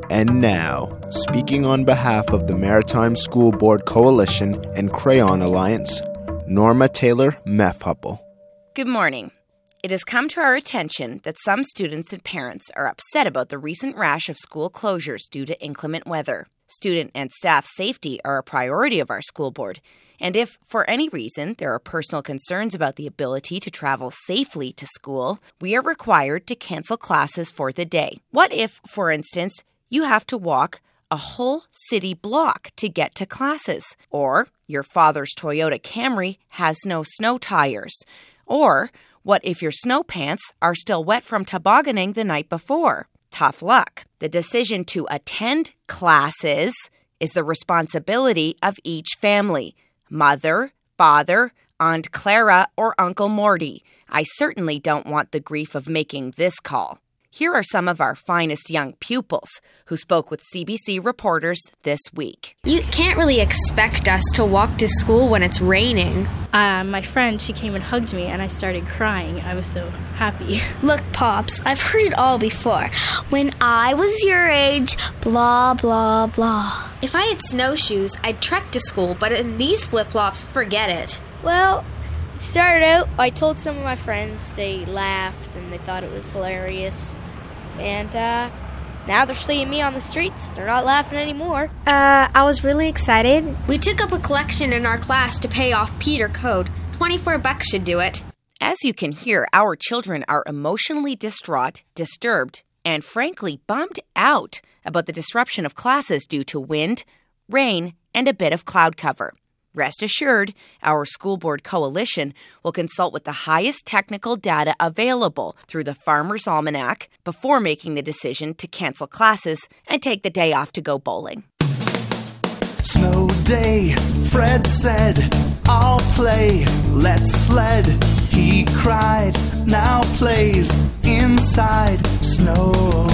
And now, speaking on behalf of the Maritime School Board Coalition and Crayon Alliance, Norma Taylor Mefhuppel. Good morning. It has come to our attention that some students and parents are upset about the recent rash of school closures due to inclement weather. Student and staff safety are a priority of our school board, and if, for any reason, there are personal concerns about the ability to travel safely to school, we are required to cancel classes for the day. What if, for instance, you have to walk a whole city block to get to classes? Or your father's Toyota Camry has no snow tires? Or what if your snow pants are still wet from tobogganing the night before? Tough luck. The decision to attend classes is the responsibility of each family. Mother, father, Aunt Clara, or Uncle Morty. I certainly don't want the grief of making this call. Here are some of our finest young pupils who spoke with CBC reporters this week. You can't really expect us to walk to school when it's raining. My friend, she came and hugged me and I started crying. I was so happy. Look, Pops, I've heard it all before. When I was your age, blah, blah, blah. If I had snowshoes, I'd trek to school, but in these flip-flops, forget it. Well, it started out, I told some of my friends, they laughed and they thought it was hilarious. And now they're seeing me on the streets. They're not laughing anymore. I was really excited. We took up a collection in our class to pay off Peter Code. $24 should do it. As you can hear, our children are emotionally distraught, disturbed, and frankly bummed out about the disruption of classes due to wind, rain, and a bit of cloud cover. Rest assured, our school board coalition will consult with the highest technical data available through the Farmer's Almanac before making the decision to cancel classes and take the day off to go bowling. Snow day, Fred said, I'll play, let's sled. He cried, now plays inside snow.